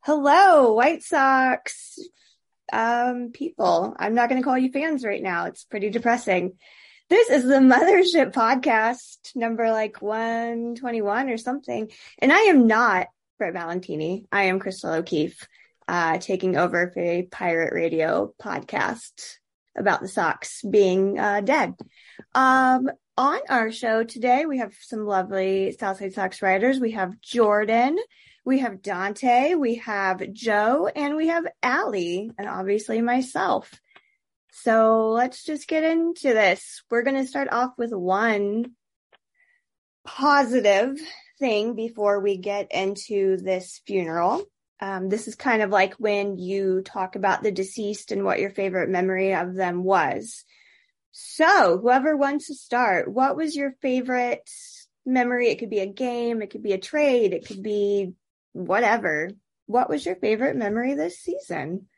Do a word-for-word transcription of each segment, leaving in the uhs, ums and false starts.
Hello, White Sox um, people. I'm not going to call you fans right now. It's pretty depressing. This is the Mothership podcast, number like one twenty-one or something. And I am not Brett Valentini. I am Crystal O'Keefe, uh, taking over for a pirate radio podcast about the Sox being uh, dead. Um, on our show today, we have some lovely Southside Sox writers. We have Jordan, we have Dante, we have Joe, and we have Allie, and obviously myself. So let's just get into this. We're going to start off with one positive thing before we get into this funeral. Um, this is kind of like when you talk about the deceased and what your favorite memory of them was. So whoever wants to start, what was your favorite memory? It could be a game, it could be a trade, it could be whatever. What was your favorite memory this season?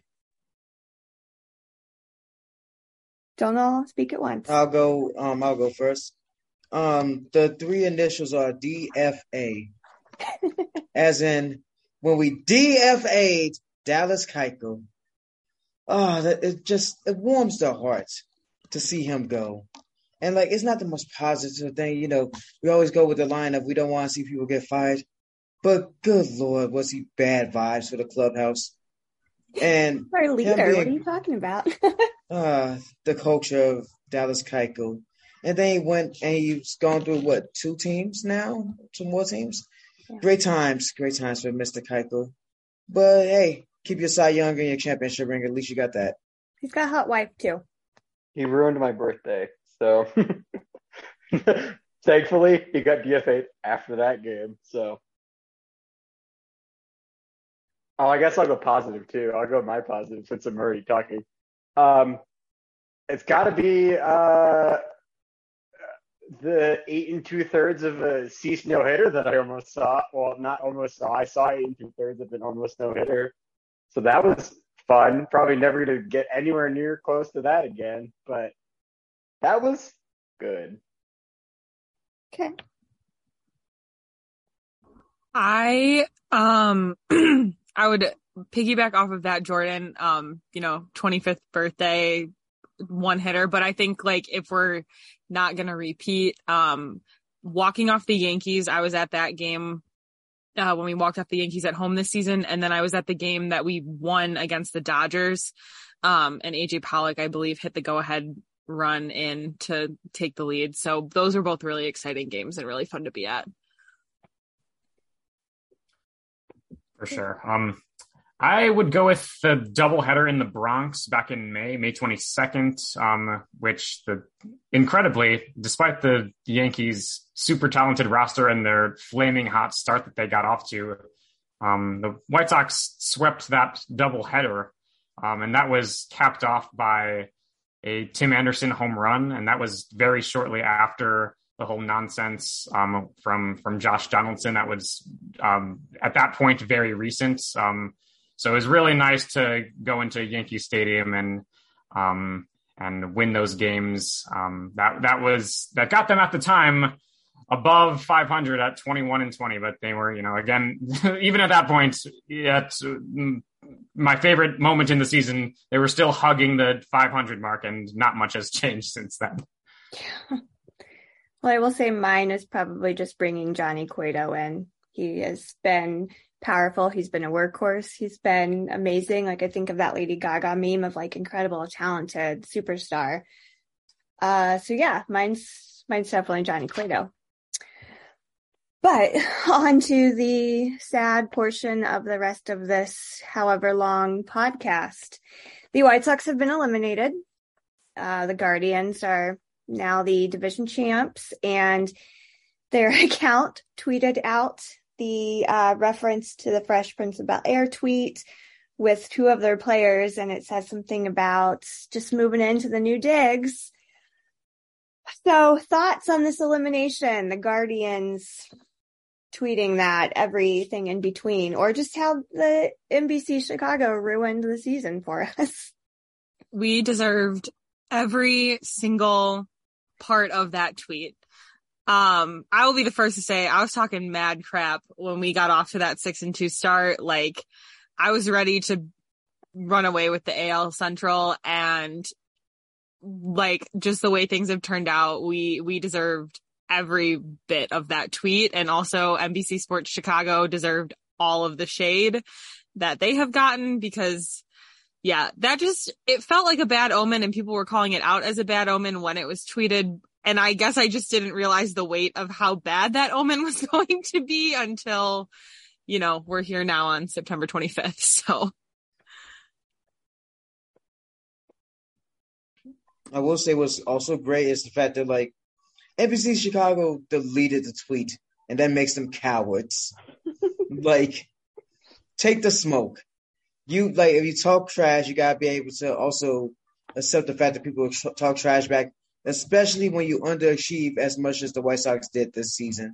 Don't all speak at once. I'll go. Um, I'll go first. Um, the three initials are D F A, as in when we D F A'd Dallas Keuchel. Oh, that it just it warms the heart to see him go. And like, it's not the most positive thing, you know. We always go with the line of we don't want to see people get fired, but good Lord, was he bad vibes for the clubhouse? And our leader, being, what are you talking about? uh, the culture of Dallas Keuchel. And then he went and he's gone through what, two teams now? Two more teams? Yeah. Great times, great times for Mister Keuchel. But hey, keep your Cy Young and your championship ring. At least you got that. He's got a hot wife too. He ruined my birthday, so thankfully he got D F A'd after that game. So, oh, I guess I'll go positive too. I'll go my positive since I'm already talking. Um, it's got to be uh, the eight and two thirds of a Cease no hitter that I almost saw. Well, not almost saw. I saw eight and two thirds of an almost no hitter. So that was fun. Probably never to get anywhere near close to that again, but that was good. Okay. I um I would piggyback off of that, Jordan. Um, you know, twenty-fifth birthday, one hitter. But I think like if we're not gonna repeat, um, walking off the Yankees, I was at that game. Uh, when we walked off the Yankees at home this season. And then I was at the game that we won against the Dodgers. Um, and A J Pollock, I believe, hit the go-ahead run in to take the lead. So those are both really exciting games and really fun to be at. For sure. Um, I would go with the doubleheader in the Bronx back in May, May twenty-second, um, which the incredibly, despite the Yankees' super talented roster and their flaming hot start that they got off to, um, the White Sox swept that doubleheader, um, and that was capped off by a Tim Anderson home run, and that was very shortly after the whole nonsense um, from from Josh Donaldson. That was um, at that point very recent. Um, So it was really nice to go into Yankee Stadium and um, and win those games. Um, that that was that got them at the time above five hundred at twenty-one and twenty. But they were, you know, again, even at that point, at my favorite moment in the season, they were still hugging the five hundred mark, and not much has changed since then. Yeah. Well, I will say mine is probably just bringing Johnny Cueto in. He has been powerful. He's been a workhorse. He's been amazing. Like I think of that Lady Gaga meme of like incredible, talented superstar. Uh, so yeah, mine's mine's definitely Johnny Cueto. But on to the sad portion of the rest of this however long podcast. The White Sox have been eliminated. Uh, the Guardians are now the division champs, and their account tweeted out the uh, reference to the Fresh Prince of Bel-Air tweet with two of their players, and it says something about just moving into the new digs. So thoughts on this elimination, the Guardians tweeting that, everything in between, or just how the N B C Chicago ruined the season for us? We deserved every single part of that tweet. Um, I will be the first to say I was talking mad crap when we got off to that six and two start. Like, I was ready to run away with the A L Central, and like just the way things have turned out, we we deserved every bit of that tweet, and also N B C Sports Chicago deserved all of the shade that they have gotten, because yeah, that just, it felt like a bad omen, and people were calling it out as a bad omen when it was tweeted. And I guess I just didn't realize the weight of how bad that omen was going to be until, you know, we're here now on September twenty-fifth. So I will say what's also great is the fact that, like, N B C Chicago deleted the tweet, and that makes them cowards. Like, take the smoke. You, like, if you talk trash, you gotta be able to also accept the fact that people talk trash back, especially when you underachieve as much as the White Sox did this season.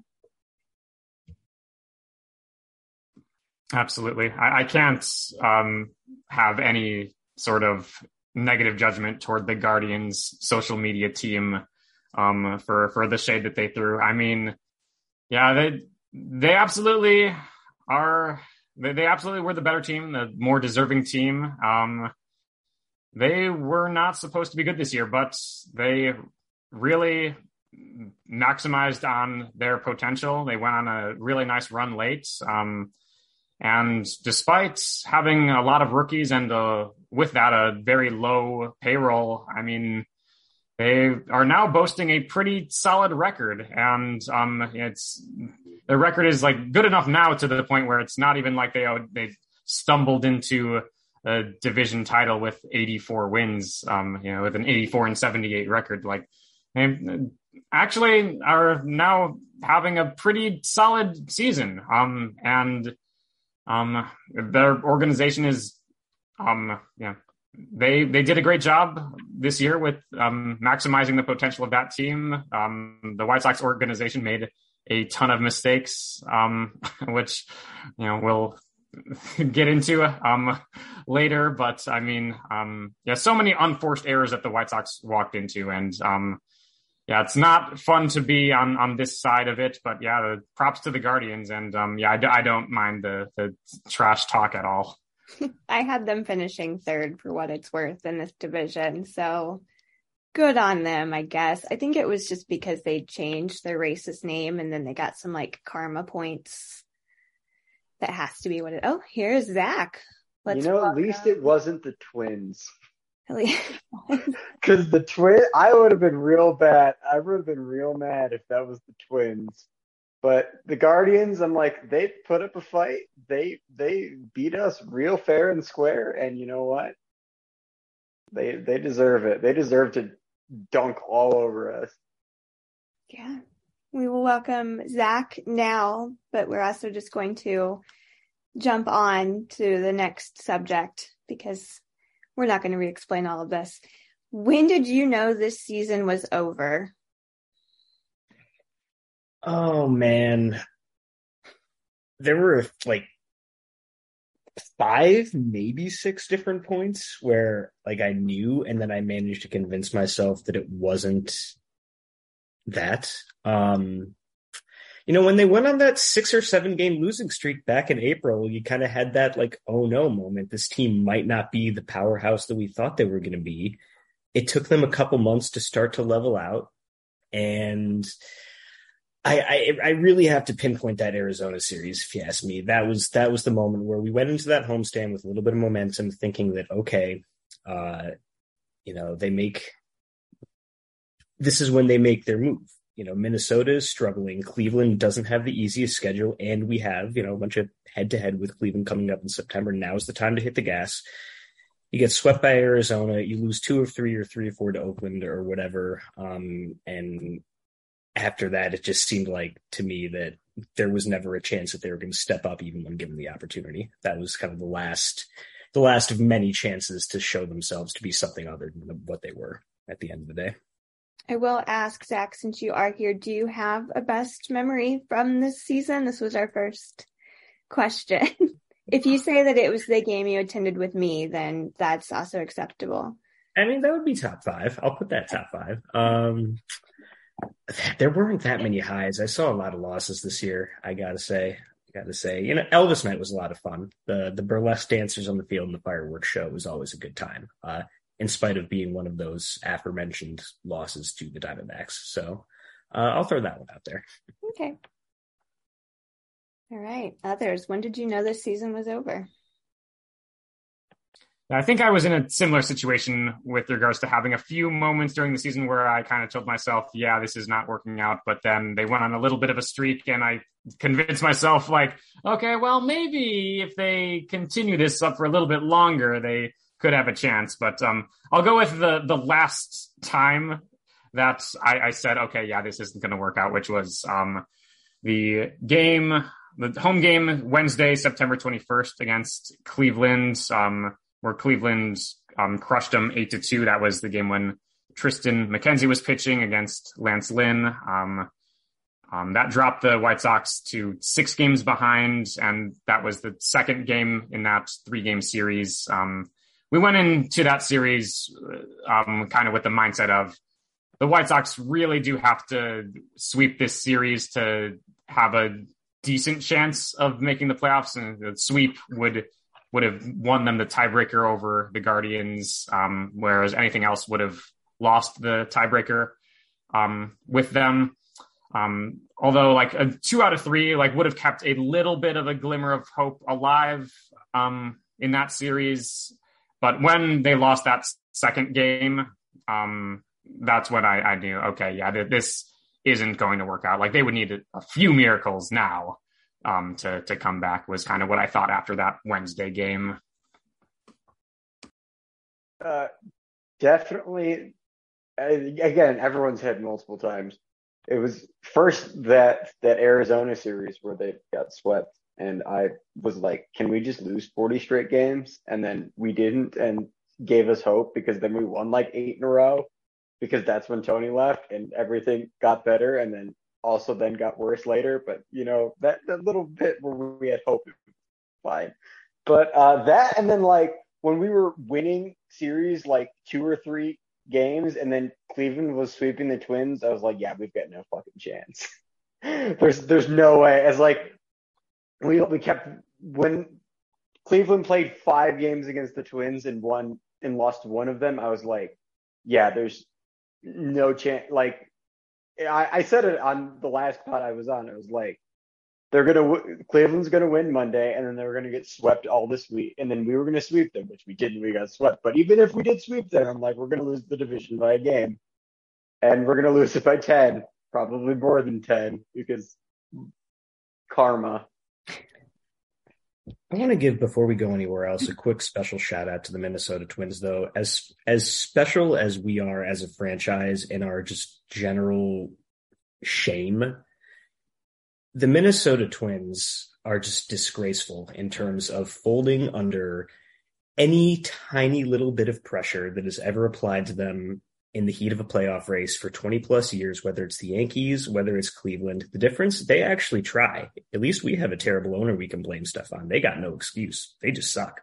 Absolutely. I, I can't um, have any sort of negative judgment toward the Guardians social media team um, for, for the shade that they threw. I mean, yeah, they, they absolutely are, they, they absolutely were the better team, the more deserving team. Um, They were not supposed to be good this year, but they really maximized on their potential. They went on a really nice run late. Um, and despite having a lot of rookies and uh, with that a very low payroll, I mean, they are now boasting a pretty solid record. And um, it's their record is like good enough now to the point where it's not even like they they stumbled into a division title with eighty-four wins, um, you know, with an eighty-four and seventy-eight record. Like, they actually are now having a pretty solid season. Um, and um, their organization is, um, yeah, they they did a great job this year with um, maximizing the potential of that team. Um, the White Sox organization made a ton of mistakes, um, which, you know, will get into um later, but I mean, um yeah, so many unforced errors that the White Sox walked into, and um yeah, it's not fun to be on on this side of it, but yeah, the props to the Guardians, and um yeah, I, I don't mind the the trash talk at all. I had them finishing third for what it's worth in this division, so good on them, I guess. I think it was just because they changed their racist name, and then they got some like karma points. That has to be what it. Oh, here's Zach. Let's you know, at least up. It wasn't the Twins. Because the twin, I would have been real bad. I would have been real mad if that was the Twins. But the Guardians, I'm like, they put up a fight. They they beat us real fair and square. And you know what? They they deserve it. They deserve to dunk all over us. Yeah. We will welcome Zach now, but we're also just going to jump on to the next subject because we're not going to re-explain all of this. When did you know this season was over? Oh, man. There were like five, maybe six different points where like I knew, and then I managed to convince myself that it wasn't that. Um, you know, when they went on that six or seven game losing streak back in April, you kind of had that like, oh no moment. This team might not be the powerhouse that we thought they were going to be. It took them a couple months to start to level out. And I, I, I really have to pinpoint that Arizona series, if you ask me. That was, that was the moment where we went into that homestand with a little bit of momentum, thinking that, okay, uh, you know, they make, this is when they make their move. You know, Minnesota is struggling. Cleveland doesn't have the easiest schedule. And we have, you know, a bunch of head to head with Cleveland coming up in September. Now's the time to hit the gas. You get swept by Arizona. You lose two or three or three or four to Oakland or whatever. Um, and after that, it just seemed like to me that there was never a chance that they were going to step up even when given the opportunity. That was kind of the last, the last of many chances to show themselves to be something other than what they were at the end of the day. I will ask, Zach, since you are here, do you have a best memory from this season? This was our first question. If you say that it was the game you attended with me, then that's also acceptable. I mean, that would be top five. I'll put that top five. Um, There weren't that many highs. I saw a lot of losses this year. I gotta say, I gotta say, you know, Elvis Night was a lot of fun. The the burlesque dancers on the field and the fireworks show was always a good time. Uh, in spite of being one of those aforementioned losses to the Diamondbacks. So uh, I'll throw that one out there. Okay. All right. Others, when did you know this season was over? I think I was in a similar situation with regards to having a few moments during the season where I kind of told myself, yeah, this is not working out. But then they went on a little bit of a streak and I convinced myself like, okay, well, maybe if they continue this up for a little bit longer, they could have a chance. But um, I'll go with the, the last time that I, I said, okay, yeah, this isn't going to work out, which was um, the game, the home game Wednesday, September twenty-first against Cleveland. Um, where Cleveland um, crushed them eight to two. That was the game when Tristan McKenzie was pitching against Lance Lynn. Um, um, that dropped the White Sox to six games behind, and that was the second game in that three-game series. Um, we went into that series um, kind of with the mindset of the White Sox really do have to sweep this series to have a decent chance of making the playoffs, and the sweep would would have won them the tiebreaker over the Guardians, um, whereas anything else would have lost the tiebreaker um, with them. Um, although like a two out of three, like would have kept a little bit of a glimmer of hope alive um, in that series. But when they lost that second game, um, that's when I, I knew, okay, yeah, this isn't going to work out. Like they would need a few miracles now. Um, to to come back was kind of what I thought after that Wednesday game. Uh, definitely. Again, everyone's had multiple times. It was first that that Arizona series where they got swept, and I was like, "Can we just lose forty straight games?" And then we didn't, and gave us hope because then we won like eight in a row. Because that's when Tony left, and everything got better, and then. Also then got worse later, but you know, that, that little bit where we had hope, fine. But uh, that, and then like when we were winning series, like two or three games, and then Cleveland was sweeping the Twins, I was like, yeah, we've got no fucking chance. there's there's no way. As like we we kept when Cleveland played five games against the Twins and won and lost one of them, I was like, yeah, there's no chance. Like. I, I said it on the last pod I was on. It was like, they're going to, Cleveland's going to win Monday, and then they're going to get swept all this week. And then we were going to sweep them, which we didn't. We got swept. But even if we did sweep them, I'm like, we're going to lose the division by a game. And we're going to lose it by ten, probably more than ten, because karma. I want to give, before we go anywhere else, a quick special shout out to the Minnesota Twins, though. As as special as we are as a franchise in our just general shame, the Minnesota Twins are just disgraceful in terms of folding under any tiny little bit of pressure that is ever applied to them in the heat of a playoff race for twenty plus years, whether it's the Yankees, whether it's Cleveland. The difference, they actually try. At least we have a terrible owner we can blame stuff on. They got no excuse. They just suck.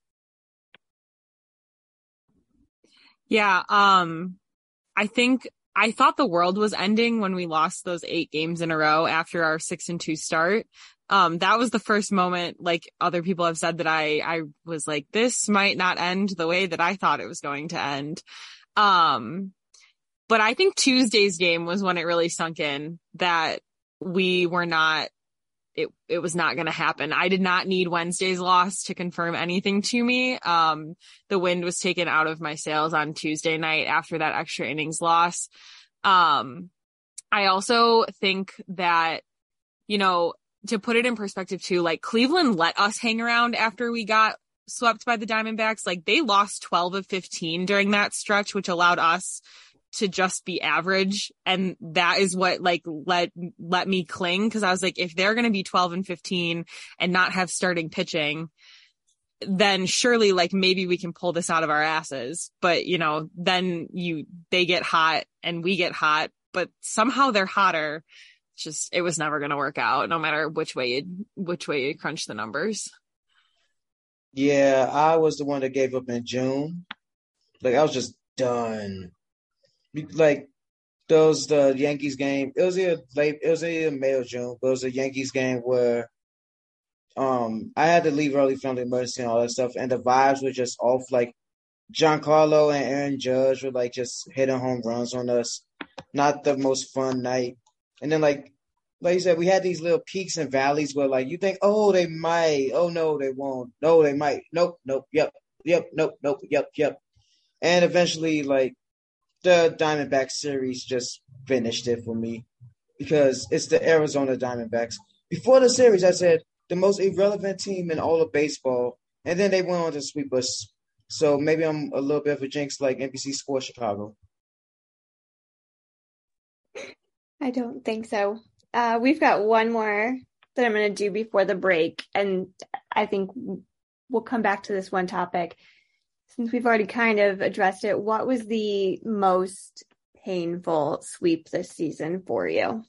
Yeah. Um, I think I thought the world was ending when we lost those eight games in a row after our six and two start. Um, that was the first moment, like other people have said, that I, I was like, this might not end the way that I thought it was going to end. Um, but I think Tuesday's game was when it really sunk in that we were not, it, it was not going to happen. I did not need Wednesday's loss to confirm anything to me. Um, the wind was taken out of my sails on Tuesday night after that extra innings loss. Um, I also think that, you know, to put it in perspective too, like Cleveland let us hang around after we got swept by the Diamondbacks. Like they lost twelve of fifteen during that stretch, which allowed us to just be average. And that is what like let, let me cling. Cause I was like, if they're going to be twelve and fifteen and not have starting pitching, then surely like maybe we can pull this out of our asses. But you know, then you, they get hot and we get hot, but somehow they're hotter. Just, it was never going to work out no matter which way you, which way you crunch the numbers. Yeah, I was the one that gave up in June. Like, I was just done. Like, there was the Yankees game. It was a late. It was a May or June. But it was a Yankees game where um I had to leave early, family emergency, and all that stuff, and the vibes were just off. Like Giancarlo and Aaron Judge were like just hitting home runs on us. Not the most fun night. And then like like you said, we had these little peaks and valleys where like you think, oh, they might, oh no, they won't, no, they might, nope, nope, yep, yep, nope, nope, yep, yep, and eventually like the Diamondback series just finished it for me because it's the Arizona Diamondbacks. Before the series, I said the most irrelevant team in all of baseball, and then they went on to sweep us. So maybe I'm a little bit of a jinx like N B C Sports Chicago. I don't think so. Uh, we've got one more that I'm going to do before the break, and I think we'll come back to this one topic. Since we've already kind of addressed it, what was the most painful sweep this season for you?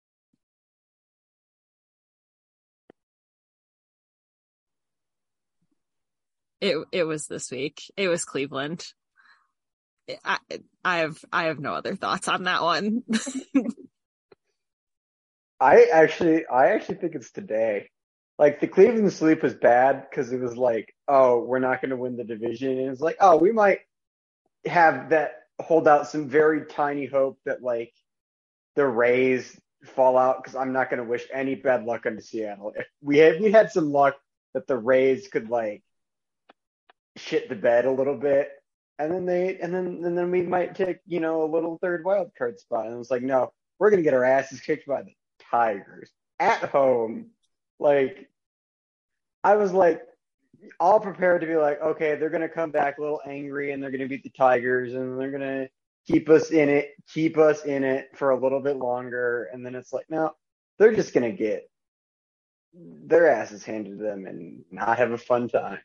It it was this week. It was Cleveland. I I have I have no other thoughts on that one. I actually, I actually think it's today. Like the Cleveland sweep was bad because it was like, oh, we're not going to win the division, and it's like, oh, we might have that hold out some very tiny hope that like the Rays fall out because I'm not going to wish any bad luck on Seattle. If we had we had some luck that the Rays could like shit the bed a little bit, and then they and then and then we might take you know a little third wild card spot, and it's like, no, we're going to get our asses kicked by the Tigers at home. Like I was like all prepared to be like, okay, they're gonna come back a little angry and they're gonna beat the Tigers and they're gonna keep us in it, keep us in it for a little bit longer, and then it's like, no, they're just gonna get their asses handed to them and not have a fun time.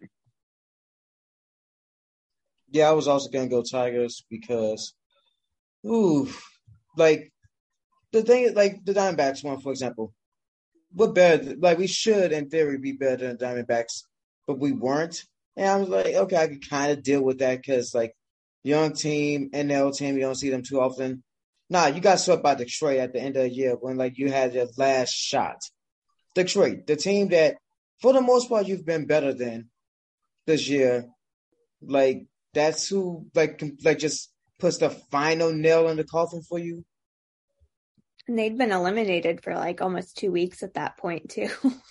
Yeah, I was also gonna go Tigers because, ooh, like. The thing is, like, the Diamondbacks one, for example, we're better. Like, we should, in theory, be better than the Diamondbacks, but we weren't. And I was like, okay, I could kind of deal with that because, like, young team, N L team, you don't see them too often. Nah, you got swept by Detroit at the end of the year when, like, you had your last shot. Detroit, the team that, for the most part, you've been better than this year. Like, that's who, like, like just puts the final nail in the coffin for you. And they'd been eliminated for like almost two weeks at that point too.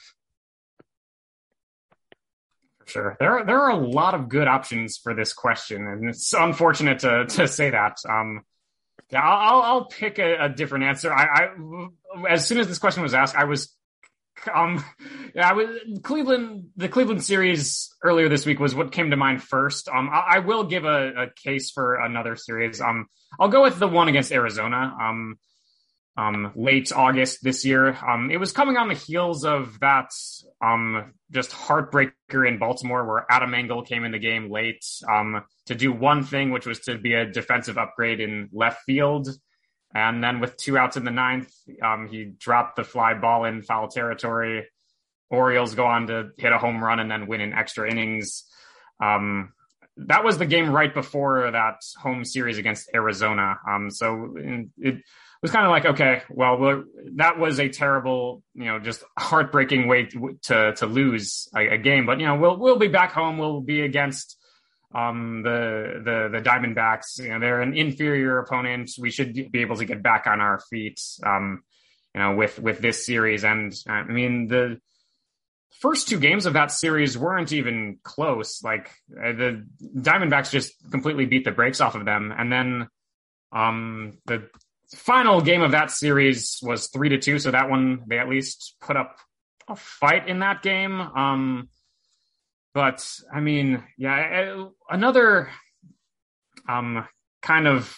Sure. There are, there are a lot of good options for this question, and it's unfortunate to to say that. Um, yeah, I'll I'll pick a, a different answer. I, I as soon as this question was asked, I was um yeah I was Cleveland. The Cleveland series earlier this week was what came to mind first. Um, I, I will give a, a case for another series. Um, I'll go with the one against Arizona. Um. Um, late August this year. Um, it was coming on the heels of that um, just heartbreaker in Baltimore where Adam Engel came in the game late um, to do one thing, which was to be a defensive upgrade in left field. And then with two outs in the ninth, um, he dropped the fly ball in foul territory. Orioles go on to hit a home run and then win in extra innings. Um, that was the game right before that home series against Arizona. Um, so it was kind of like, okay, well, that was a terrible, you know, just heartbreaking way to to lose a, a game. But, you know, we'll we'll be back home. We'll be against um, the the the Diamondbacks. You know, they're an inferior opponent. We should be able to get back on our feet, um, you know, with with this series. And I mean, the first two games of that series weren't even close. Like the Diamondbacks just completely beat the brakes off of them. And then um, the final game of that series was three to two. So that one, they at least put up a fight in that game. Um, but I mean, yeah, another um, kind of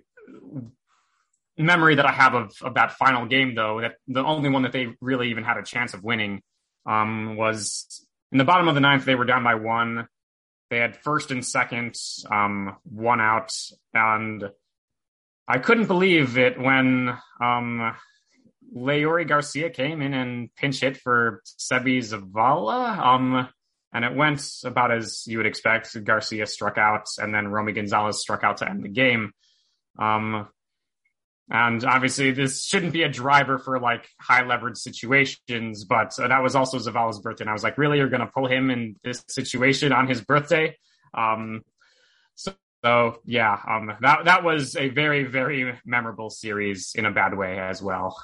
memory that I have of, of that final game, though, that the only one that they really even had a chance of winning um, was in the bottom of the ninth. They were down by one. They had first and second, um, one out, and I couldn't believe it when um, Leury Garcia came in and pinch hit for Sebi Zavala, um, and it went about as you would expect. Garcia struck out, and then Romy Gonzalez struck out to end the game. Um, And obviously, this shouldn't be a driver for like high leverage situations, but uh, that was also Zavala's birthday. And I was like, really, you're going to pull him in this situation on his birthday? Um, so, so, yeah, um, that that was a very, very memorable series in a bad way as well.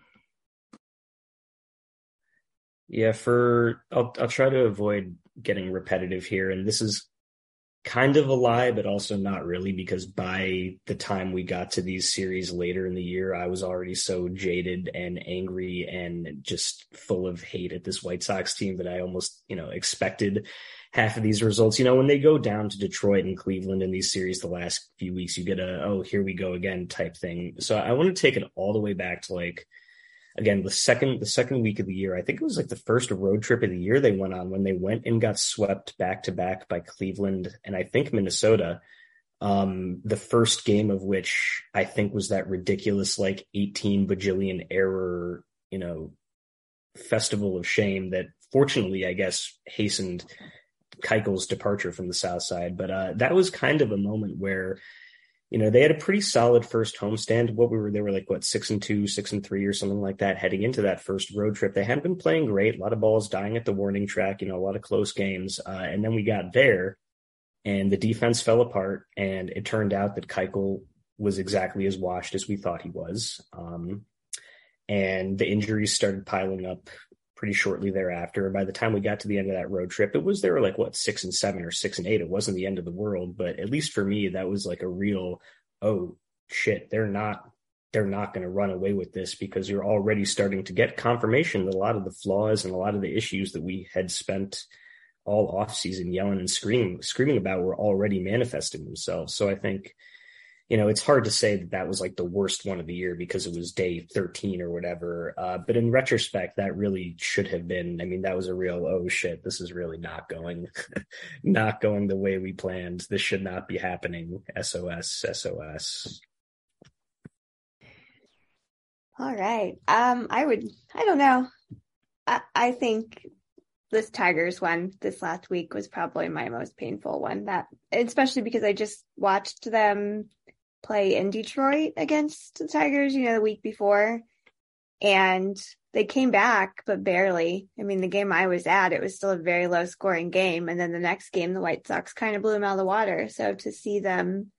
Yeah, for I'll I'll try to avoid getting repetitive here, and this is kind of a lie, but also not really, because by the time we got to these series later in the year, I was already so jaded and angry and just full of hate at this White Sox team that I almost, you know, expected half of these results. You know, when they go down to Detroit and Cleveland in these series the last few weeks, you get a, oh, here we go again type thing. So I want to take it all the way back to like, again, the second the second week of the year. I think it was like the first road trip of the year they went on when they went and got swept back to back by Cleveland and I think Minnesota. Um, the first game of which I think was that ridiculous like eighteen bajillion error, you know, festival of shame that fortunately, I guess, hastened Keuchel's departure from the South Side. But uh, that was kind of a moment where, you know, they had a pretty solid first homestand. What we were, they were like, what, six and two, six and three or something like that heading into that first road trip. They hadn't been playing great. A lot of balls dying at the warning track, you know, a lot of close games. Uh, and then we got there and the defense fell apart. And it turned out that Keuchel was exactly as washed as we thought he was. Um, and the injuries started piling up pretty shortly thereafter. And by the time we got to the end of that road trip, it was, they were like, what, six and seven or six and eight. It wasn't the end of the world, but at least for me, that was like a real, oh shit, they're not, they're not going to run away with this, because you're already starting to get confirmation that a lot of the flaws and a lot of the issues that we had spent all offseason yelling and screaming, screaming about were already manifesting themselves. So I think, you know, it's hard to say that that was like the worst one of the year because it was day thirteen or whatever. Uh, but in retrospect, that really should have been, I mean, that was a real, oh shit, this is really not going, not going the way we planned. This should not be happening. S O S, S O S. All right. Um, I would, I don't know. I, I think this Tigers one this last week was probably my most painful one, that, especially because I just watched them play in Detroit against the Tigers, you know, the week before, and they came back, but barely. I mean, the game I was at, it was still a very low scoring game. And then the next game, the White Sox kind of blew them out of the water. So to see them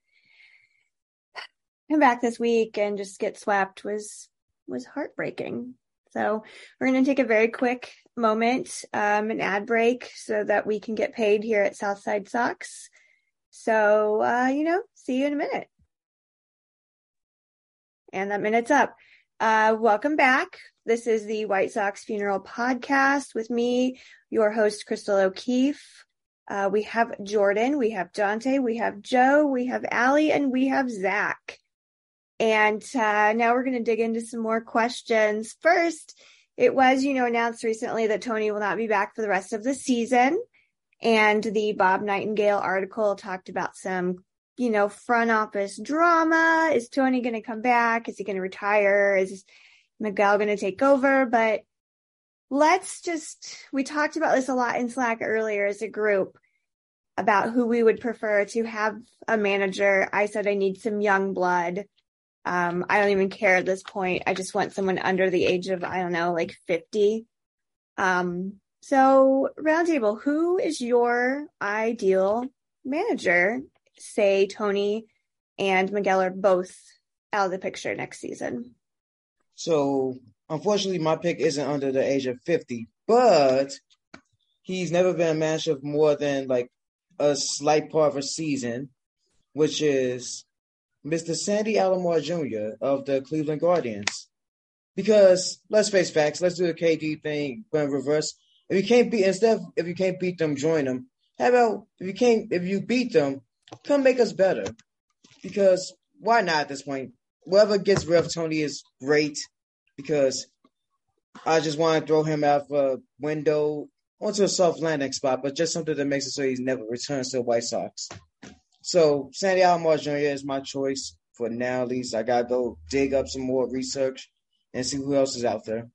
come back this week and just get swept was, was heartbreaking. So we're going to take a very quick moment, um, an ad break so that we can get paid here at Southside Sox. So, uh, you know, see you in a minute. And that minute's up. Uh, welcome back. This is the White Sox Funeral Podcast with me, your host, Crystal O'Keefe. Uh, we have Jordan, we have Dante, we have Joe, we have Allie, and we have Zach. And uh, now we're going to dig into some more questions. First, it was, you know, announced recently that Tony will not be back for the rest of the season. And the Bob Nightingale article talked about some, you know, front office drama. Is Tony going to come back? Is he going to retire? Is Miguel going to take over? But let's just, we talked about this a lot in Slack earlier as a group about who we would prefer to have a manager. I said I need some young blood. Um, I don't even care at this point. I just want someone under the age of, I don't know, like fifty. Um, so roundtable, who is your ideal manager? Say Tony and Miguel are both out of the picture next season. So unfortunately, my pick isn't under the age of fifty, but he's never been a manager of more than like a slight part of a season, which is Mister Sandy Alomar Junior of the Cleveland Guardians. Because let's face facts, let's do the K D thing, but in reverse. If you can't beat instead of if you can't beat them, join them. How about if you can't if you beat them, come make us better? Because why not at this point? Whoever gets rid of Tony is great, because I just want to throw him out of a window onto a soft landing spot, but just something that makes it so he never returns to the White Sox. So Sandy Alomar Junior is my choice for now, at least. I got to go dig up some more research and see who else is out there.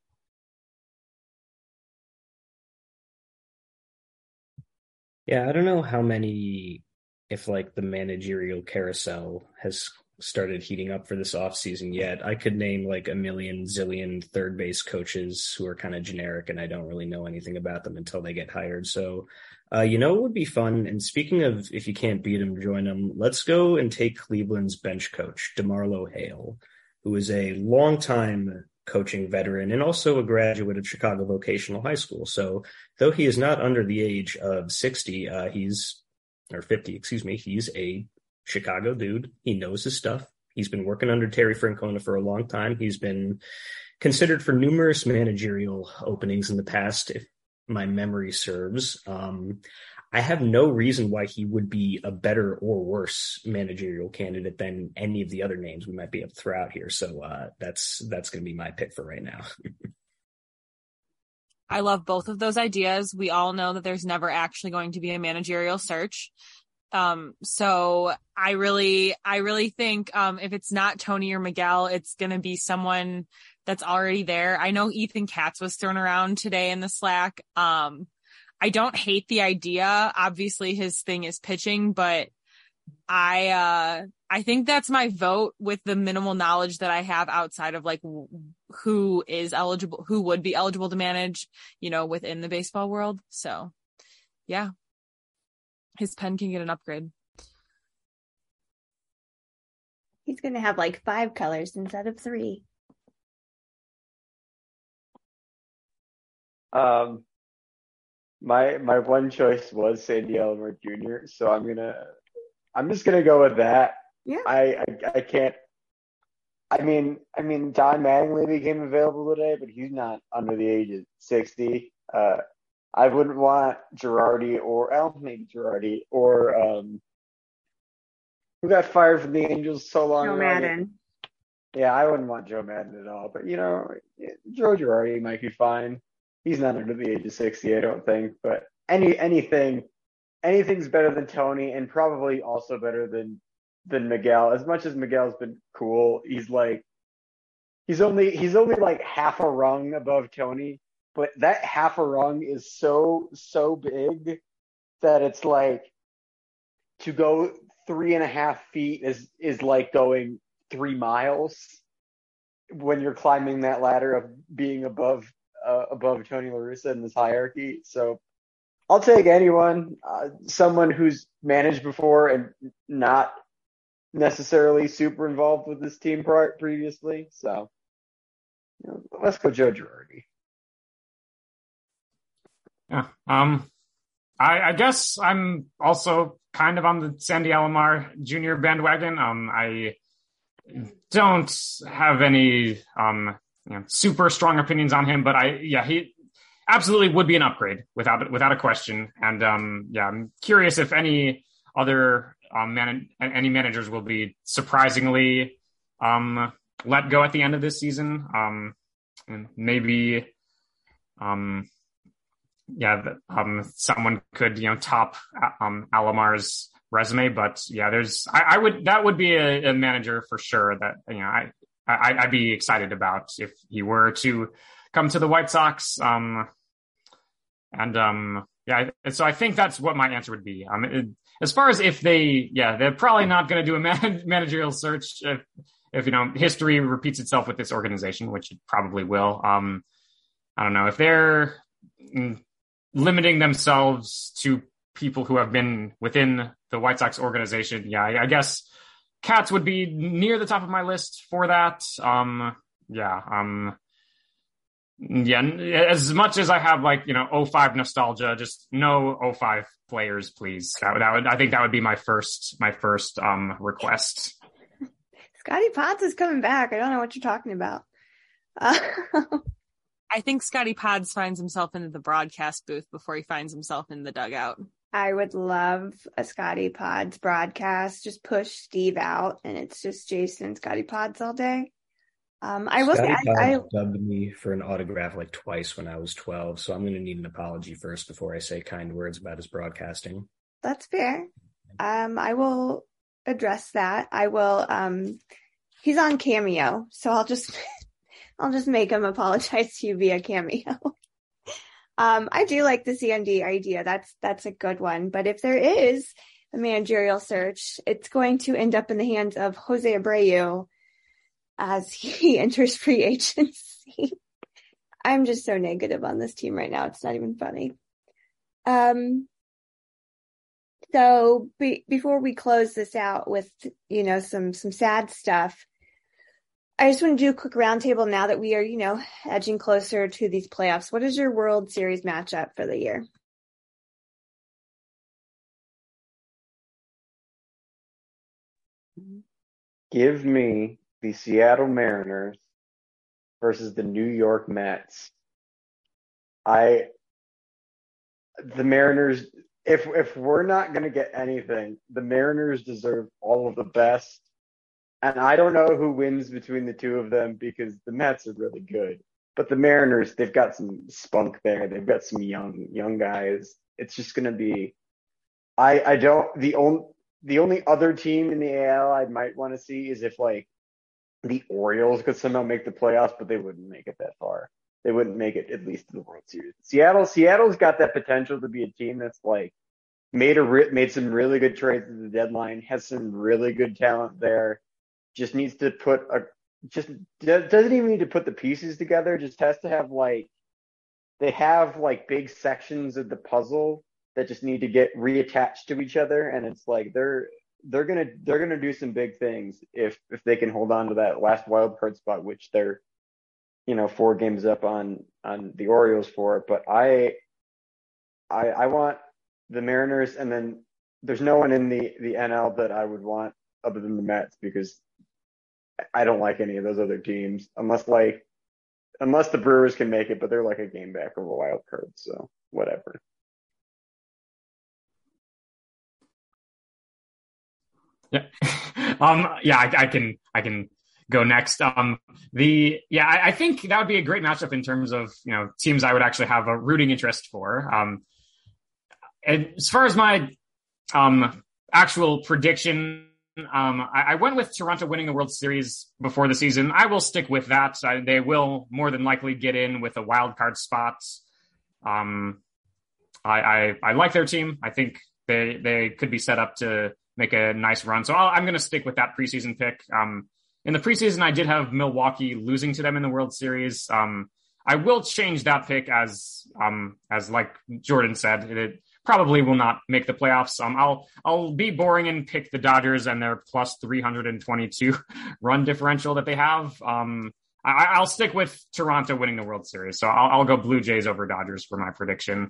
Yeah, I don't know how many, if like the managerial carousel has started heating up for this offseason yet. I could name like a million zillion third base coaches who are kind of generic, and I don't really know anything about them until they get hired. So, uh, you know, it would be fun. And speaking of, if you can't beat them, join them. Let's go and take Cleveland's bench coach, DeMarlo Hale, who is a longtime coaching veteran and also a graduate of Chicago Vocational High School. So though he is not under the age of sixty, uh, he's, or fifty, excuse me, he's a Chicago dude. He knows his stuff. He's been working under Terry Francona for a long time. He's been considered for numerous managerial openings in the past, if my memory serves. Um, I have no reason why he would be a better or worse managerial candidate than any of the other names we might be able to throw out here. So uh, that's that's going to be my pick for right now. I love both of those ideas. We all know that there's never actually going to be a managerial search. Um, so I really, I really think, um, if it's not Tony or Miguel, it's going to be someone that's already there. I know Ethan Katz was thrown around today in the Slack. Um, I don't hate the idea. Obviously his thing is pitching, but I, uh, I think that's my vote with the minimal knowledge that I have outside of like who is eligible, who would be eligible to manage, you know, within the baseball world. So yeah. His pen can get an upgrade. He's going to have like five colors instead of three. Um, my my one choice was Sandy Alomar Junior So I'm gonna, I'm just gonna go with that. Yeah. I I, I can't. I mean, I mean, Don Mattingly became available today, but he's not under the age of sixty. Uh, I wouldn't want Girardi or, oh, maybe Girardi or, um, who got fired from the Angels so long Joe ago? Madden. Yeah, I wouldn't want Joe Madden at all. But, you know, Joe Girardi might be fine. He's not under the age of sixty, I don't think. But any anything, anything's better than Tony, and probably also better than than Miguel. As much as Miguel's been cool, he's like, he's only he's only like half a rung above Tony. But that half a rung is so, so big that it's like to go three and a half feet is, is like going three miles when you're climbing that ladder of being above, uh, above Tony La Russa in this hierarchy. So I'll take anyone, uh, someone who's managed before and not necessarily super involved with this team prior, previously. So you know, let's go Joe Girardi. Yeah. Um, I, I guess I'm also kind of on the Sandy Alomar Junior bandwagon. Um, I don't have any um, you know, super strong opinions on him, but I, yeah, he absolutely would be an upgrade without without a question. And um, yeah, I'm curious if any other um, man, any managers will be surprisingly um, let go at the end of this season. Um, and maybe. Um, Yeah, um, someone could, you know, top um, Alomar's resume, but yeah, there's, I, I would, that would be a, a manager for sure that, you know, I, I, I'd be excited about if he were to come to the White Sox. Um, and um, yeah, so I think that's what my answer would be. Um, it, as far as if they, yeah, they're probably not going to do a man- managerial search if, if, you know, history repeats itself with this organization, which it probably will. Um, I don't know if they're limiting themselves to people who have been within the White Sox organization. Yeah, I, I guess Katz would be near the top of my list for that. Um, yeah. Um, yeah. As much as I have like, you know, oh five nostalgia, just no oh five players, please. That would, that would, I think that would be my first, my first, um, request. Scotty Potts is coming back. I don't know what you're talking about. Uh- I think Scotty Pods finds himself into the broadcast booth before he finds himself in the dugout. I would love a Scotty Pods broadcast. Just push Steve out and it's just Jason and Scotty Pods all day. Um, I will Scotty say, Pods I, I dubbed me for an autograph like twice when I was twelve, so I'm going to need an apology first before I say kind words about his broadcasting. That's fair. Um, I will address that. I will. Um, he's on Cameo, so I'll just. I'll just make him apologize to you via Cameo. um, I do like the C N D idea. That's, that's a good one. But if there is the managerial search. It's going to end up in the hands of Jose Abreu as he enters free agency. I'm just so negative on this team right now. It's not even funny. Um, so be, before we close this out with, you know, some, some sad stuff, I just want to do a quick roundtable now that we are, you know, edging closer to these playoffs. What is your World Series matchup for the year? Give me the Seattle Mariners versus the New York Mets. I, the Mariners, if if we're not going to get anything, the Mariners deserve all of the best. And I don't know who wins between the two of them because the Mets are really good. But the Mariners, they've got some spunk there. They've got some young young guys. It's just going to be I I don't the only the only other team in the A L I might want to see is if like the Orioles could somehow make the playoffs, but they wouldn't make it that far. They wouldn't make it at least to the World Series. Seattle Seattle's got that potential to be a team that's like made a made some really good trades at the deadline, has some really good talent there. Just needs to put a just doesn't even need to put the pieces together. Just has to have like they have like big sections of the puzzle that just need to get reattached to each other, and it's like they're they're gonna they're gonna do some big things if if they can hold on to that last wild card spot, which they're you know four games up on on the Orioles for. But I I I want the Mariners, and then there's no one in the the N L that I would want other than the Mets because I don't like any of those other teams unless like unless the Brewers can make it, but they're like a game back of a wild card, so whatever. Yeah, um, yeah, I, I can I can go next. Um, the yeah, I, I think that would be a great matchup in terms of you know teams I would actually have a rooting interest for. Um, and as far as my um actual prediction. Um, I, I went with Toronto winning the World Series before the season. I will stick with that. I, they will more than likely get in with a wild card spot. Um, I, I, I like their team. I think they they could be set up to make a nice run. So I'll, I'm going to stick with that preseason pick. Um, in the preseason, I did have Milwaukee losing to them in the World Series. Um, I will change that pick as um as like Jordan said. It, Probably will not make the playoffs. Um, I'll I'll be boring and pick the Dodgers and their plus three hundred twenty-two run differential that they have. Um, I, I'll stick with Toronto winning the World Series. So I'll, I'll go Blue Jays over Dodgers for my prediction.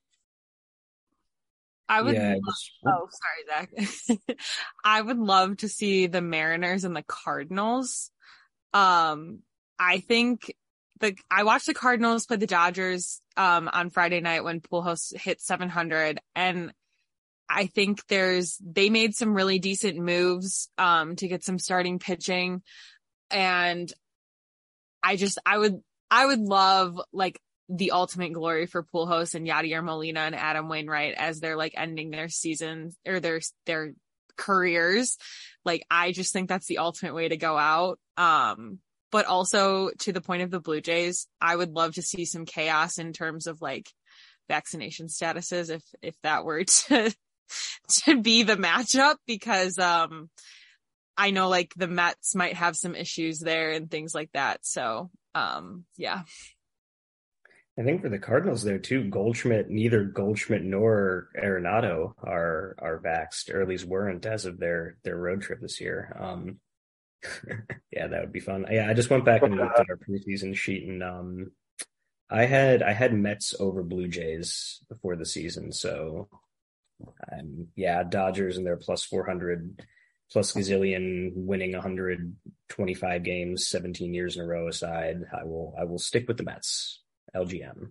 I would. Yeah, love, just, oh, sorry, Zach. I would love to see the Mariners and the Cardinals. Um, I think. The, I watched the Cardinals play the Dodgers um, on Friday night when Pujols hit seven hundred, and I think there's they made some really decent moves um, to get some starting pitching, and I just I would I would love like the ultimate glory for Pujols and Yadier Molina and Adam Wainwright as they're like ending their season or their their careers. Like I just think that's the ultimate way to go out. Um, But also to the point of the Blue Jays, I would love to see some chaos in terms of like vaccination statuses if if that were to to be the matchup, because um I know like the Mets might have some issues there and things like that. So um yeah. I think for the Cardinals there too, Goldschmidt, neither Goldschmidt nor Arenado are are vaxxed, or at least weren't as of their their road trip this year. Um yeah, that would be fun. Yeah, I just went back and looked at our preseason sheet, and um, I had I had Mets over Blue Jays before the season. So, um, yeah, Dodgers and their plus four hundred, plus gazillion, winning one hundred twenty-five games, seventeen years in a row aside, I will I will stick with the Mets. L G M.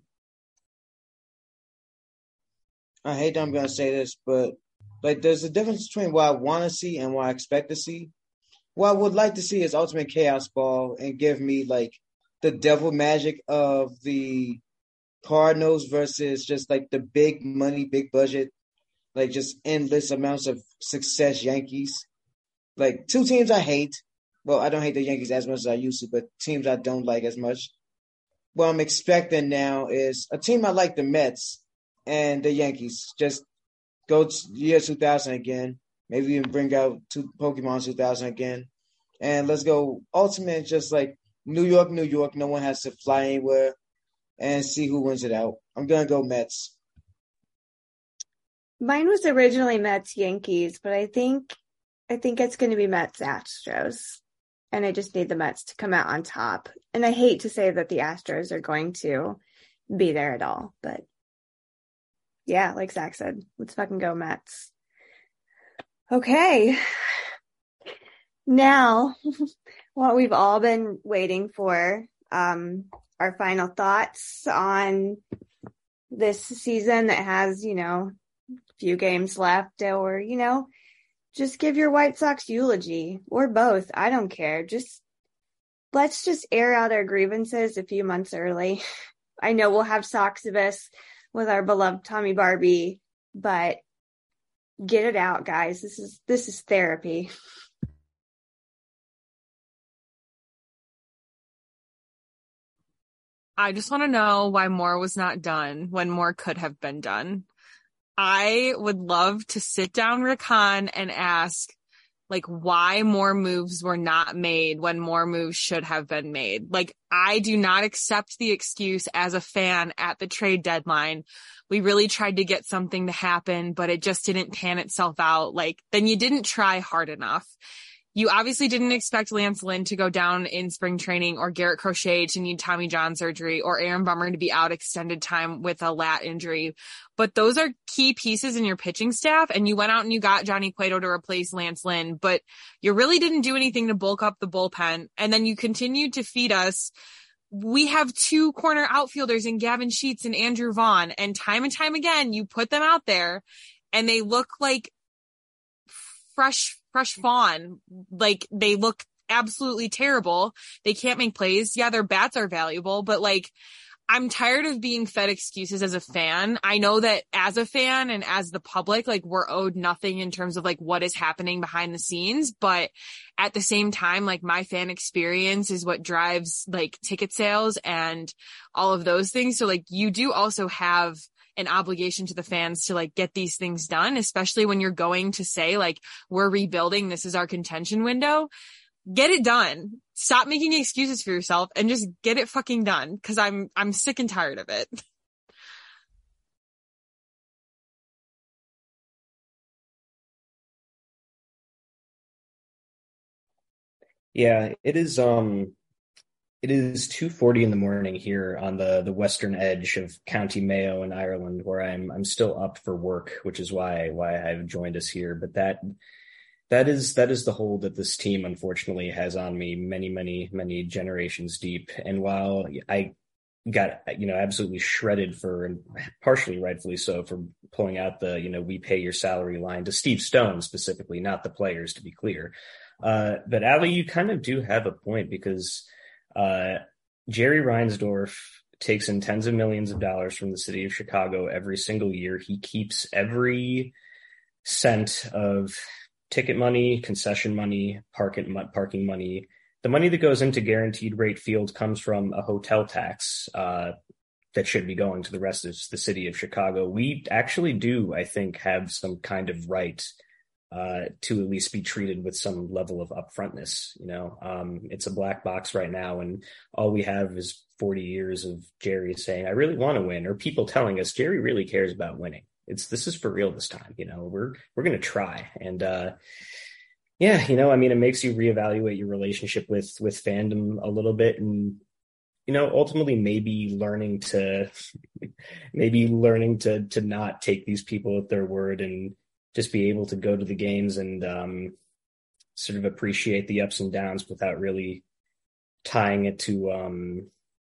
I hate that I'm gonna say this, but like, there's a difference between what I want to see and what I expect to see. What I would like to see is Ultimate Chaos Ball and give me like the devil magic of the Cardinals versus just like the big money, big budget, like just endless amounts of success Yankees. Like two teams I hate. Well, I don't hate the Yankees as much as I used to, but teams I don't like as much. What I'm expecting now is a team I like, the Mets and the Yankees. Just go to year two thousand again. Maybe even bring out two Pokemon two thousand again. And let's go Ultimate, just like New York, New York. No one has to fly anywhere, and see who wins it out. I'm going to go Mets. Mine was originally Mets Yankees, but I think I think it's going to be Mets Astros. And I just need the Mets to come out on top. And I hate to say that the Astros are going to be there at all, but yeah, like Zach said, let's fucking go Mets. Okay. Now, what we've all been waiting for, um, our final thoughts on this season that has, you know, a few games left, or, you know, just give your White Sox eulogy, or both. I don't care. Just let's just air out our grievances a few months early. I know we'll have Soxivus with our beloved Tommy Barbie, but get it out, guys. This is this is therapy. I just want to know why more was not done when more could have been done. I would love to sit down Rick Hahn and ask, like, why more moves were not made when more moves should have been made. Like, I do not accept the excuse as a fan at the trade deadline. We really tried to get something to happen, but it just didn't pan itself out. Like, then you didn't try hard enough. You obviously didn't expect Lance Lynn to go down in spring training, or Garrett Crochet to need Tommy John surgery, or Aaron Bummer to be out extended time with a lat injury. But those are key pieces in your pitching staff, and you went out and you got Johnny Cueto to replace Lance Lynn, but you really didn't do anything to bulk up the bullpen. And then you continued to feed us. We have two corner outfielders in Gavin Sheets and Andrew Vaughn, and time and time again, you put them out there and they look like fresh fresh fawn. Like, they look absolutely terrible. They can't make plays. Yeah, their bats are valuable, but like, I'm tired of being fed excuses as a fan. I know that as a fan and as the public, like, we're owed nothing in terms of like what is happening behind the scenes, but at the same time, like, my fan experience is what drives like ticket sales and all of those things. So like, you do also have an obligation to the fans to like get these things done, especially when you're going to say like, we're rebuilding, this is our contention window. Get it done. Stop making excuses for yourself and just get it fucking done. Cause I'm, I'm sick and tired of it. Yeah, it is, um, it is two forty in the morning here on the, the western edge of County Mayo in Ireland, where I'm I'm still up for work, which is why why I've joined us here. But that that is that is the hold that this team unfortunately has on me, many many many generations deep. And while I got, you know, absolutely shredded for, and partially rightfully so, for pulling out the, you know, we pay your salary line to Steve Stone specifically, not the players, to be clear. Uh, but Ali, you kind of do have a point, because Uh, Jerry Reinsdorf takes in tens of millions of dollars from the city of Chicago every single year. He keeps every cent of ticket money, concession money, parking, parking money. The money that goes into Guaranteed Rate Field comes from a hotel tax uh, that should be going to the rest of the city of Chicago. We actually do, I think, have some kind of right uh, to at least be treated with some level of upfrontness. You know, um, it's a black box right now, and all we have is forty years of Jerry saying, I really want to win, or people telling us Jerry really cares about winning. It's, this is for real this time. You know, we're, we're going to try. And, uh, yeah, you know, I mean, it makes you reevaluate your relationship with, with fandom a little bit, and, you know, ultimately maybe learning to, maybe learning to, to not take these people at their word, and just be able to go to the games and um, sort of appreciate the ups and downs without really tying it to, um,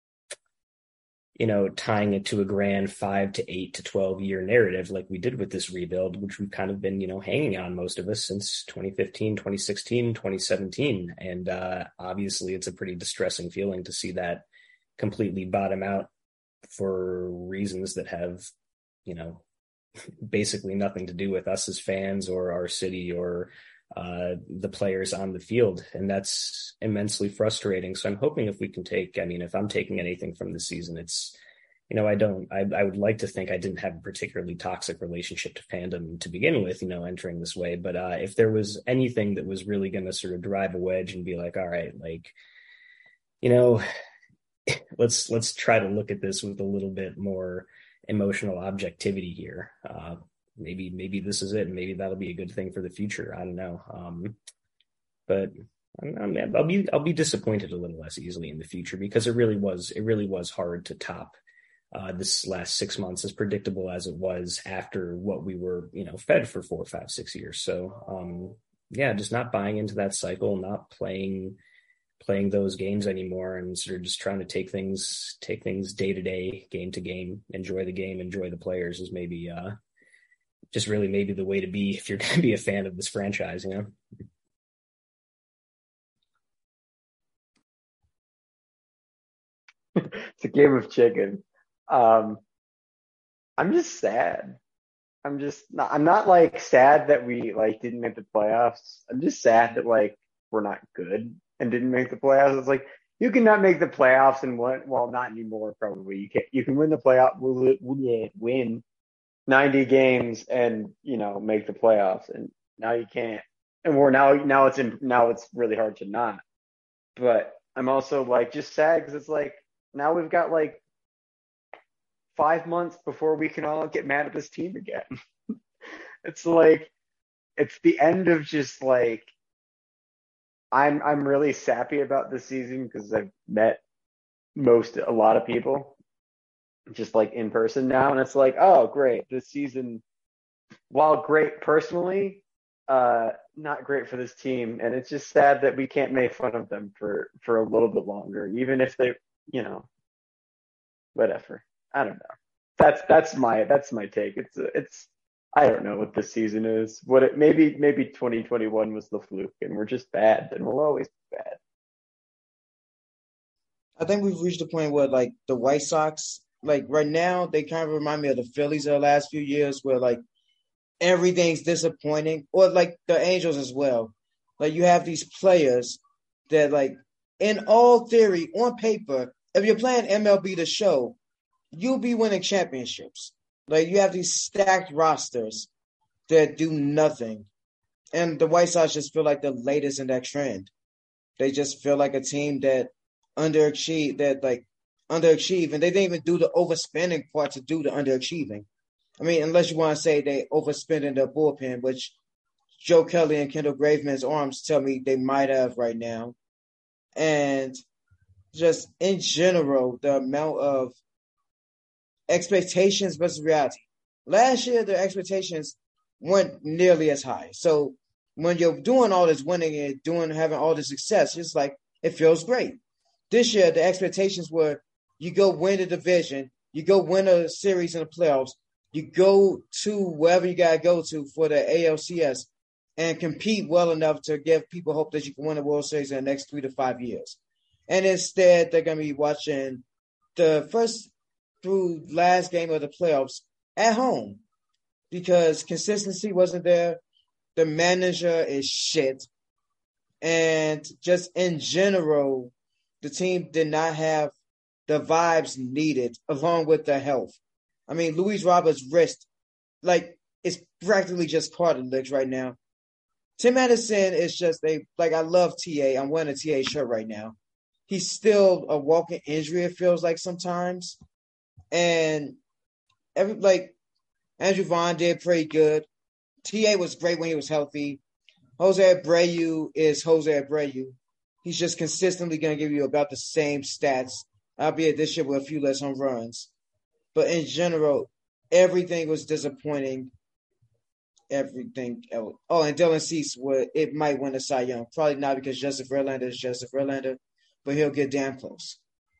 you know, tying it to a grand five to eight to twelve year narrative like we did with this rebuild, which we've kind of been, you know, hanging on, most of us, since twenty fifteen, twenty sixteen, twenty seventeen. And uh, obviously it's a pretty distressing feeling to see that completely bottom out for reasons that have, you know, basically nothing to do with us as fans or our city or uh, the players on the field. And that's immensely frustrating. So I'm hoping if we can take, I mean, if I'm taking anything from the season, it's, you know, I don't, I, I would like to think I didn't have a particularly toxic relationship to fandom to begin with, you know, entering this way. But uh, if there was anything that was really going to sort of drive a wedge and be like, all right, like, you know, let's, let's try to look at this with a little bit more emotional objectivity here. Uh, maybe, maybe this is it. And maybe that'll be a good thing for the future. I don't know. Um, but I'm, I'm, I'll be, I'll be disappointed a little less easily in the future, because it really was, it really was hard to top uh, this last six months, as predictable as it was after what we were, you know, fed for four, five, six years. So, um, yeah, just not buying into that cycle, not playing, playing those games anymore, and sort of just trying to take things, take things day to day, game to game, enjoy the game, enjoy the players is maybe, uh, just really maybe the way to be if you're going to be a fan of this franchise, you know? It's a game of chicken. Um, I'm just sad. I'm just not, I'm not like sad that we like didn't make the playoffs. I'm just sad that like we're not good and didn't make the playoffs. It's like, you cannot make the playoffs and win. Well, not anymore. Probably you can. You can win the playoff. Win ninety games and, you know, make the playoffs. And now you can't. And we're now now it's in now it's really hard to not. But I'm also like just sad because it's like now we've got like five months before we can all get mad at this team again. It's like it's the end of just like I'm I'm really sappy about this season because I've met most a lot of people just like in person now, and it's like, oh great, this season, while great personally, uh not great for this team, and it's just sad that we can't make fun of them for for a little bit longer, even if they, you know, whatever. I don't know. That's that's my that's my take. It's it's I don't know what this season is. What it maybe maybe twenty twenty-one was the fluke, and we're just bad, and we'll always be bad. I think we've reached a point where like the White Sox, like right now, they kind of remind me of the Phillies of the last few years, where like everything's disappointing, or like the Angels as well. Like you have these players that like, in all theory, on paper, if you're playing M L B The Show, you'll be winning championships. Like you have these stacked rosters that do nothing. And the White Sox just feel like the latest in that trend. They just feel like a team that underachieve, that like underachieve, and they didn't even do the overspending part to do the underachieving. I mean, unless you want to say they overspend in their bullpen, which Joe Kelly and Kendall Graveman's arms tell me they might have right now. And just in general, the amount of expectations versus reality. Last year, the expectations weren't nearly as high. So when you're doing all this winning and doing having all this success, it's like it feels great. This year, the expectations were you go win the division, you go win a series in the playoffs, you go to wherever you got to go to for the A L C S and compete well enough to give people hope that you can win a World Series in the next three to five years. And instead, they're going to be watching the first through last game of the playoffs at home because consistency wasn't there. The manager is shit. And just in general, the team did not have the vibes needed along with the health. I mean, Luis Roberts' wrist, like, it's practically just cartilage right now. Tim Anderson is just a, like, I love T A. I'm wearing a T A shirt right now. He's still a walking injury, it feels like sometimes. And every like Andrew Vaughn did pretty good. T A was great when he was healthy. Jose Abreu is Jose Abreu. He's just consistently going to give you about the same stats, albeit this year with a few less home runs. But in general, everything was disappointing. Everything else. Oh, and Dylan Cease, would, it might win the Cy Young. Probably not because Justin Verlander is Justin Verlander, but he'll get damn close.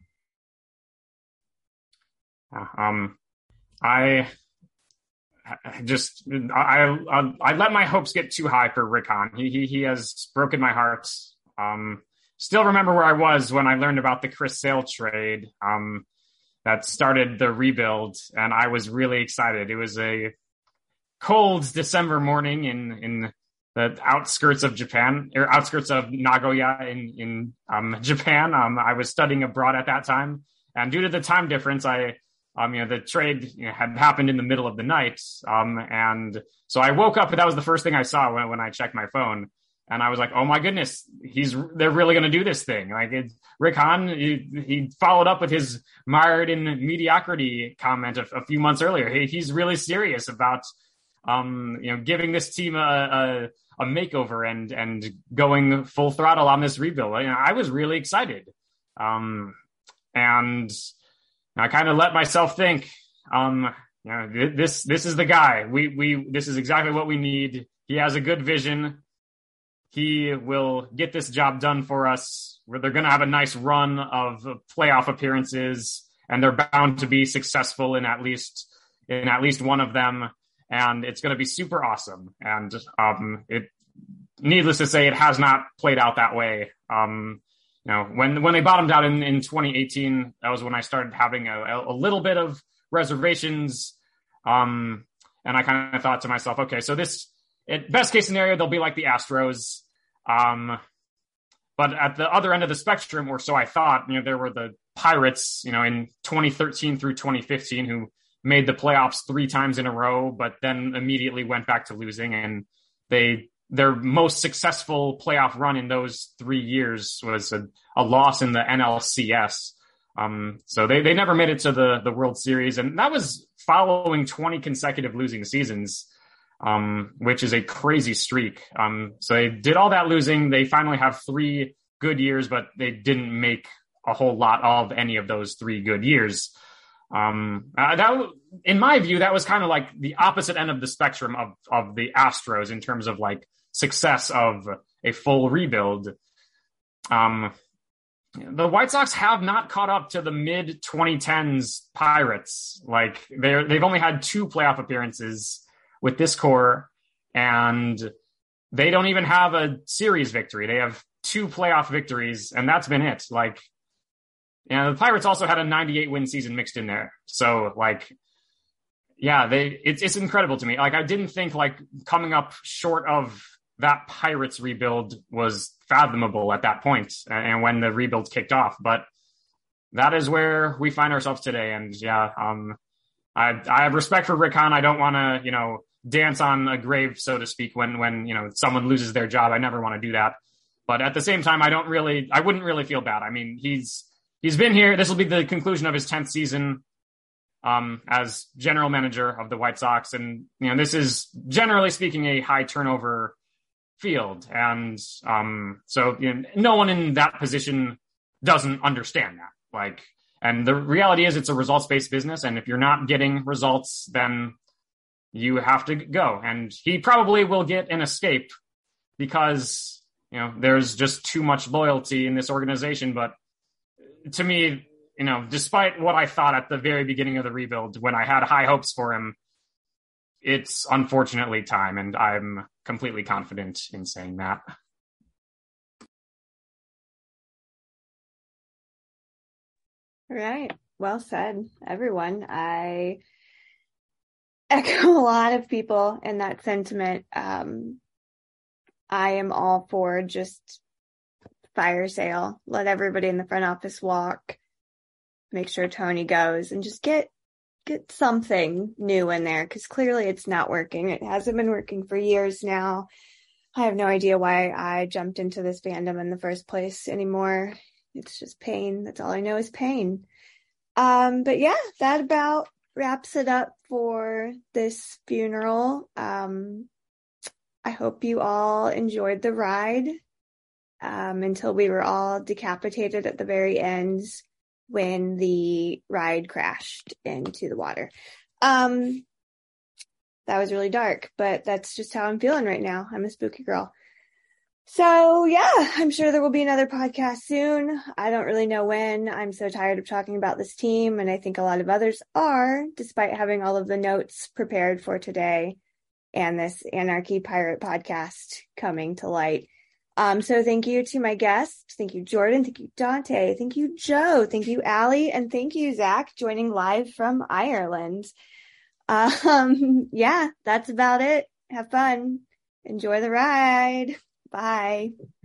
Um, I just I, I I let my hopes get too high for Rick Hahn. He he he has broken my heart. Um, still remember where I was when I learned about the Chris Sale trade. Um, that started the rebuild, and I was really excited. It was a cold December morning in in the outskirts of Japan, or outskirts of Nagoya in in um, Japan. Um, I was studying abroad at that time, and due to the time difference, I Um, you know, the trade you know, had happened in the middle of the night. Um, and so I woke up, and that was the first thing I saw when, when I checked my phone. And I was like, oh my goodness, he's, they're really going to do this thing. Like it, Rick Hahn, he, he followed up with his mired in mediocrity comment a, a few months earlier. He, he's really serious about, um, you know, giving this team a, a, a makeover and, and going full throttle on this rebuild. I, I was really excited. Um, and I kind of let myself think, um, you know, this, this is the guy. We, we, this is exactly what we need. He has a good vision. He will get this job done for us, where they're going to have a nice run of playoff appearances, and they're bound to be successful in at least in at least one of them. And it's going to be super awesome. And um, it, needless to say, it has not played out that way. Um, you know, when when they bottomed out in, in twenty eighteen, that was when I started having a, a little bit of reservations. Um, and I kind of thought to myself, okay, so this. At best case scenario, they'll be like the Astros. Um, but at the other end of the spectrum, or so I thought, you know, there were the Pirates, you know, in twenty thirteen through twenty fifteen, who made the playoffs three times in a row, but then immediately went back to losing. And they, their most successful playoff run in those three years was a, a loss in the N L C S. Um, so they, they never made it to the, the World Series. And that was following twenty consecutive losing seasons. Um, which is a crazy streak. Um, so they did all that losing. They finally have three good years, but they didn't make a whole lot of any of those three good years. Um, uh, that, in my view, that was kind of like the opposite end of the spectrum of, of the Astros in terms of like success of a full rebuild. Um, the White Sox have not caught up to the mid twenty tens Pirates. Like they're, they've only had two playoff appearances with this core, and they don't even have a series victory. They have two playoff victories, and that's been it. Like, you know, the Pirates also had a ninety-eight win season mixed in there. So, like, yeah, they it's it's incredible to me. Like, I didn't think like coming up short of that Pirates rebuild was fathomable at that point, and when the rebuild kicked off. But that is where we find ourselves today. And yeah, um, I I have respect for Rick Hahn. I don't want to, you know, dance on a grave, so to speak, when, when, you know, someone loses their job. I never want to do that. But at the same time, I don't really, I wouldn't really feel bad. I mean, he's, he's been here. This will be the conclusion of his tenth season, um, as general manager of the White Sox. And, you know, this is generally speaking a high turnover field. And, um, so, you know, no one in that position doesn't understand that. Like, and the reality is it's a results-based business. And if you're not getting results, then you have to go. And he probably will get an escape because, you know, there's just too much loyalty in this organization. But to me, you know, despite what I thought at the very beginning of the rebuild, when I had high hopes for him, it's unfortunately time. And I'm completely confident in saying that. All right. Well said, everyone. I echo a lot of people in that sentiment. Um, I am all for just fire sale. Let everybody in the front office walk. Make sure Tony goes and just get get something new in there, because clearly it's not working. It hasn't been working for years now. I have no idea why I jumped into this fandom in the first place anymore. It's just pain. That's all I know is pain. Um, but yeah, that about wraps it up for this funeral. Um, I hope you all enjoyed the ride um, until we were all decapitated at the very end when the ride crashed into the water. Um, that was really dark, but that's just how I'm feeling right now. I'm a spooky girl. So yeah, I'm sure there will be another podcast soon. I don't really know when. I'm so tired of talking about this team, and I think a lot of others are, despite having all of the notes prepared for today and this Anarchy Pirate podcast coming to light. Um, so thank you to my guests. Thank you, Jordan. Thank you, Dante. Thank you, Joe. Thank you, Allie. And thank you, Zach, joining live from Ireland. Um, yeah, that's about it. Have fun. Enjoy the ride. Bye.